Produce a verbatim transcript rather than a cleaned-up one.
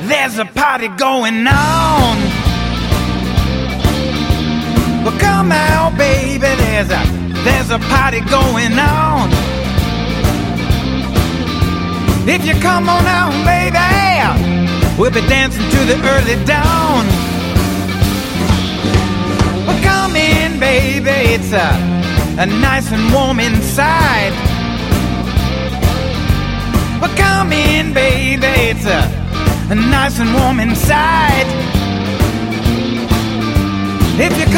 there's a party going on. Well, come out, baby, there's a, there's a party going on. If you come on out, baby, we'll be dancing to the early dawn. Well, come in, baby, it's a, a nice and warm inside. Well, come in, baby, it's a, a nice and warm inside. If you come